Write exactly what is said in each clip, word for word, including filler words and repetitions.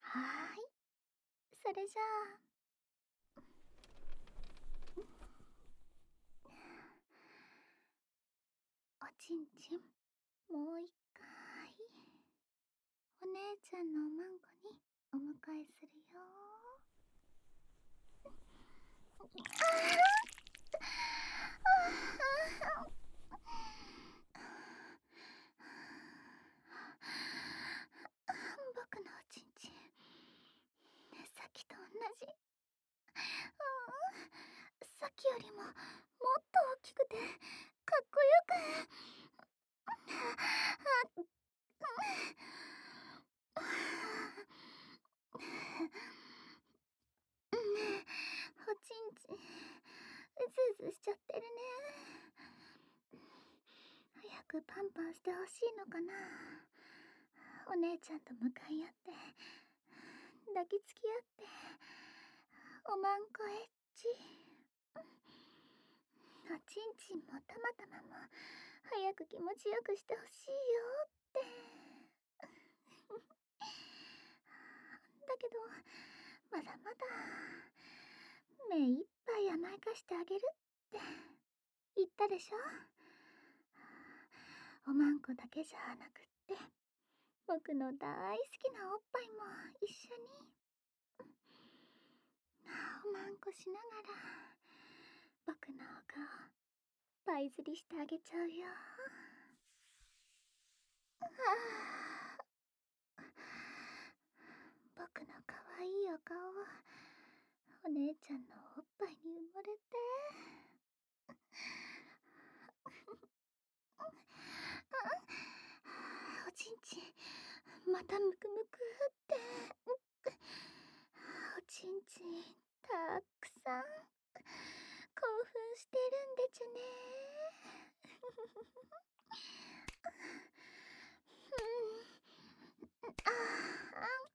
はーい。それじゃあ。おちんちん、もう一回。お姉ちゃんのおまんこにお迎えするよ。僕のおちんちん、さっきと同じ。ううん、さっきよりももっと大きくてかっこよく。ねえ、おちんちん、うずうずしちゃってるね。早くパンパンしてほしいのかな。お姉ちゃんと向かい合って抱きつき合っておまんこエッチ。おちんちんもたまたまも早く気持ちよくしてほしいよってだけどまだまだ目いっぱい甘やかしてあげるって言ったでしょ。おまんこだけじゃなくって僕の大好きなおっぱいも一緒におまんこしながら僕のお顔パイ釣りしてあげちゃうよ。ああ、僕の可愛いお顔お姉ちゃんのおっぱいに埋もれておちんちんまたむくむくっておちんちんたくさん興奮してるんでちゅね。ああ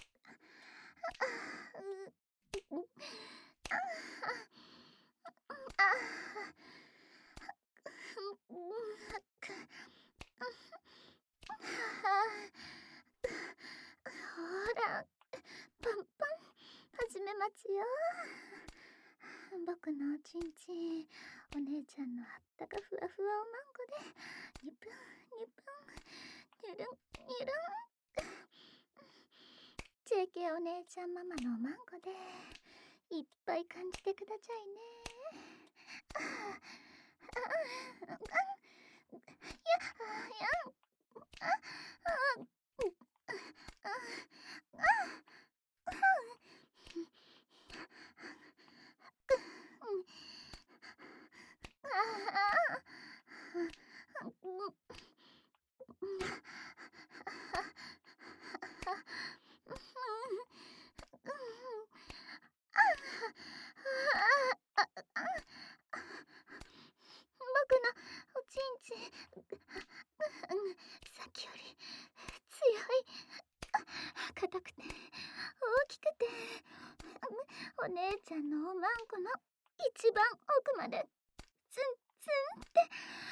ほら、パンパン始めますよ。僕のおちんちん、お姉ちゃんのあったかふわふわおまんこでにぷんにぷん、にゅるんにゅるん。ジェーケー お姉ちゃんママのおまんこでいっぱい感じてくださいね。やや僕のおちんちん、さっきより強い、硬くて大きくてお姉ちゃんのおまんこの一番奥までツンツンって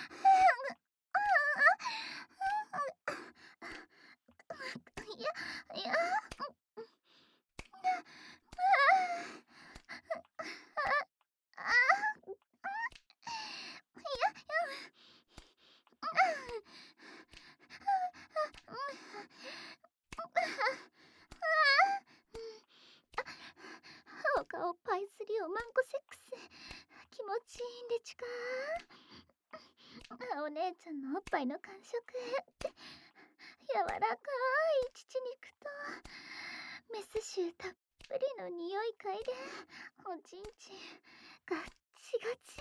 いやいやお顔パイスリおまんこセックス気持ちいいんでちゅか。お姉ちゃんのおっぱいの感触、柔らかい乳肉とメス臭たっぷりの匂い嗅いでおちんちんガッチガチ。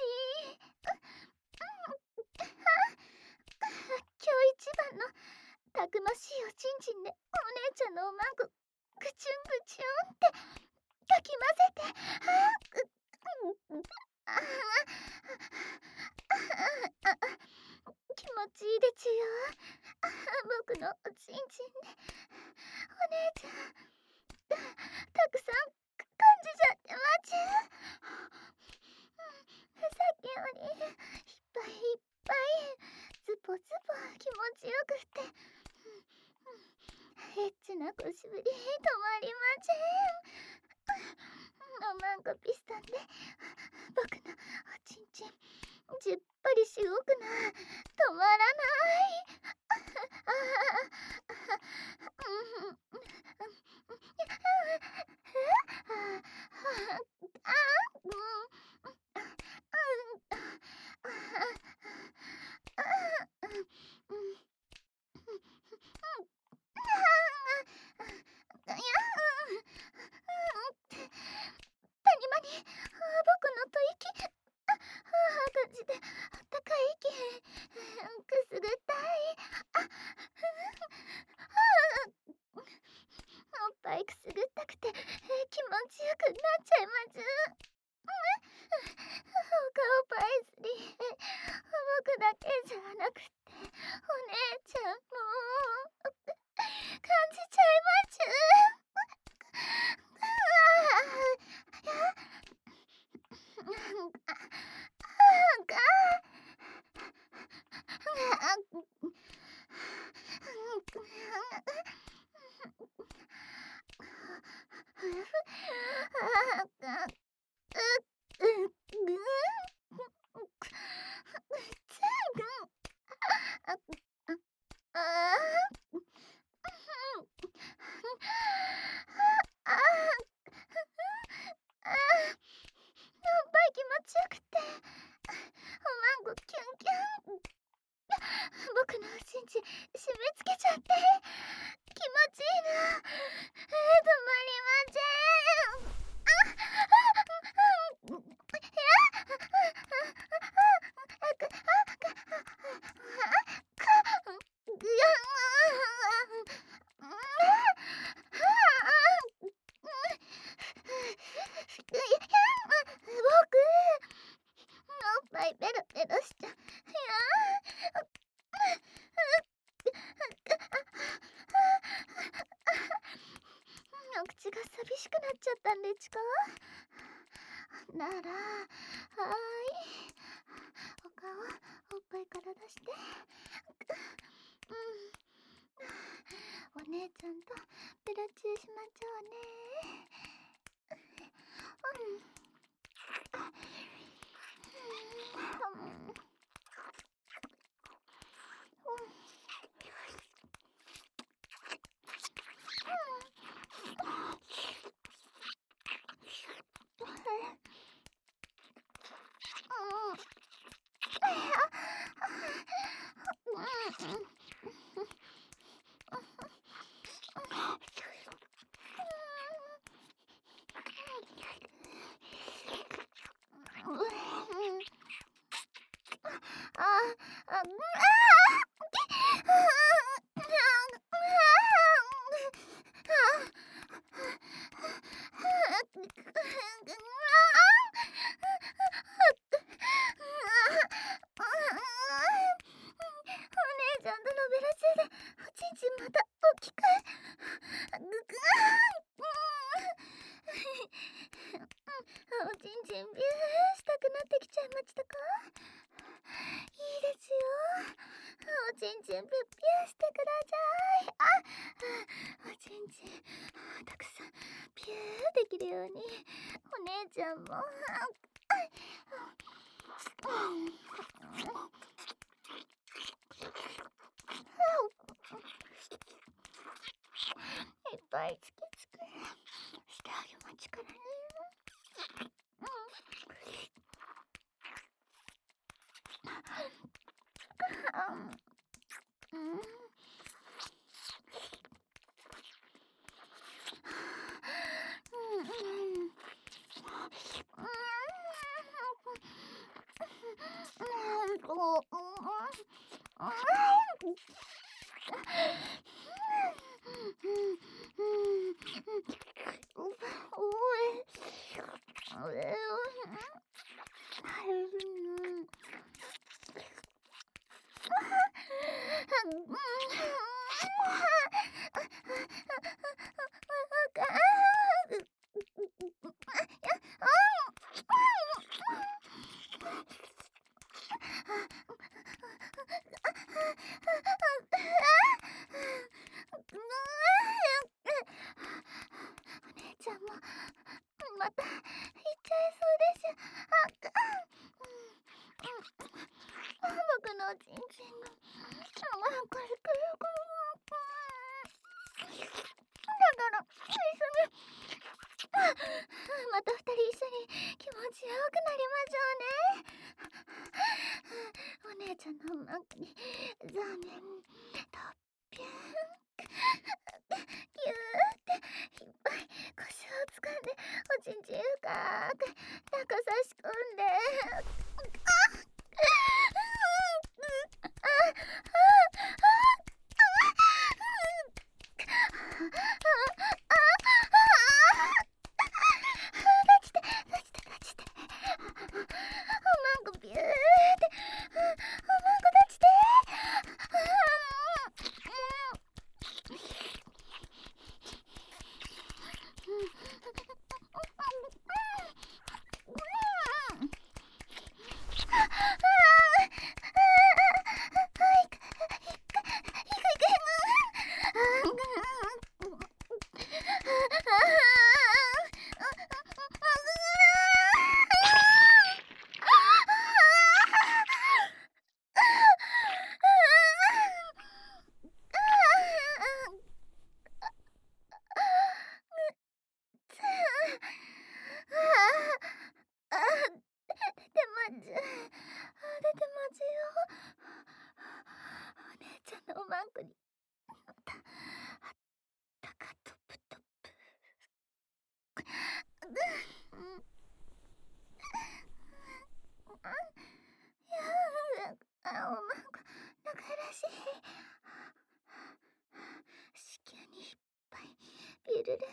今日一番のたくましいおちんちんでお姉ちゃんのおまんこぐちゅんぐちゅんってかき混ぜて気持ちいいでちゅよ。僕のおちんちんでお姉ちゃんたくさん感じちゃってまちゅ。さっきよりいっぱいいっぱいズポズポ気持ちよくってエッチなこ久しぶり、止まりません。おまんこピストンで僕のおちんちんじゅっぱりしごくな、止まらない。あ谷間に僕の吐息、あ感じてあったかい息、くすぐったい。あおっぱいくすぐったくて気持ちよくなっちゃいます。お顔パイスリー、僕だけじゃなくてお姉ちゃんも感じちゃいます。気持ちよくて、おまんこキュンキュン。僕のおちんちん締め付けちゃって気持ちいいな。えー、止まりません。ああ僕おっぱいペロペロしちゃう。いやお口が寂しくなっちゃったんでちか。なら、はーい。お顔、おっぱいから出して。うん。お姉ちゃんとペロチューしましょうね。うん。うん。ああ、お姉ちゃんとのベラチューでおちんちんまた大きく。おちんちんビューしたくなってきちゃいましたか。いいですよ。おちんちんピュッピューしてください。あ、おちんちんたくさんピューできるようにお姉ちゃんもいっぱいつきつくしてあげまちからね。うん。うん。 また行っちゃいそうです。あ、くうん。うん。僕のおちんちんが、なんかすくすくだから、一緒にまた二人一緒に気持ちよくなりましょうね。お姉ちゃんのマンクにザーメンとぴゅーんぎゅーっていっぱい腰をつかんでおちんちん深く中差し込んであっああ立ちて立ちて立ちてマンコビューってマンコ立ちて出てますよ。お姉ちゃんのおまんこにまたあったかトプトプうんあ、おまんこ仲らしい。子宮にいっぱいピュルルピュルルル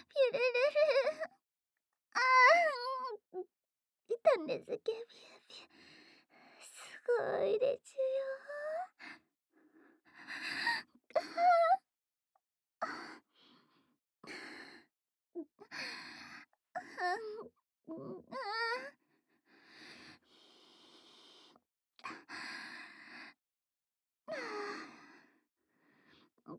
ああいたんですけビュービューすごいですよ。うん、あうん、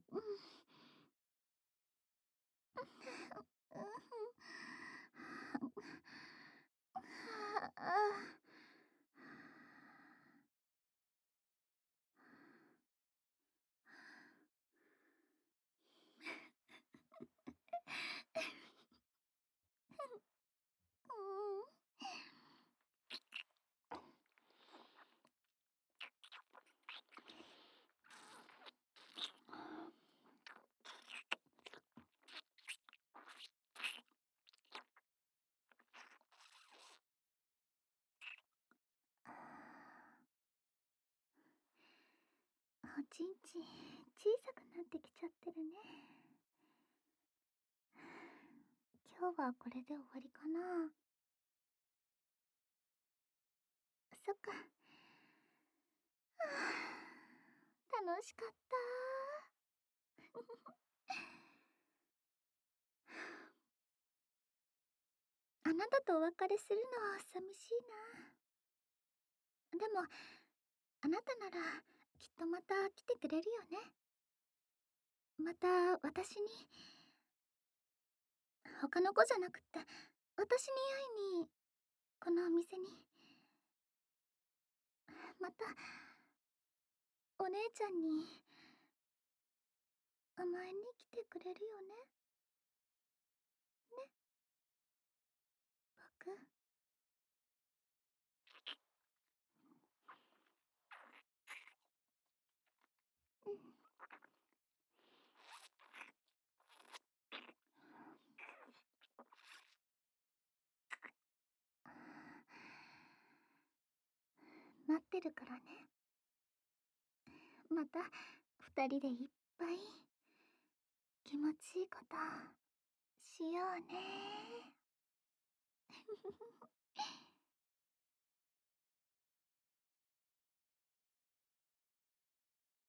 おちんちん小さくなってきちゃってるね。今日はこれで終わりかな。そっか。楽しかった。あなたとお別れするのは寂しいな。でもあなたならきっとまた来てくれるよね。また私に他の子じゃなくって私に会いにこのお店にまたお姉ちゃんに甘えに来てくれるよね。ね、僕。うん。待ってるからね。また二人でいっぱい気持ちいいことしようね。